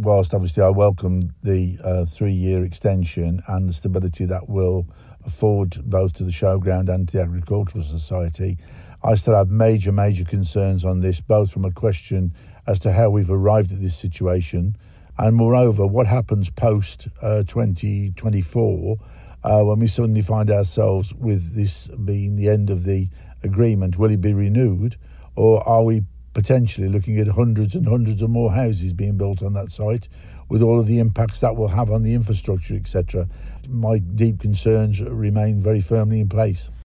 whilst obviously I welcome the 3-year extension and the stability that will afford both to the showground and to the Agricultural Society, I still have major concerns on this, both from a question as to how we've arrived at this situation, and moreover, what happens post 2024 when we suddenly find ourselves with this being the end of the agreement. Will it be renewed, or are we potentially looking at hundreds and hundreds of more houses being built on that site, with all of the impacts that will have on the infrastructure, etc.? My deep concerns remain very firmly in place.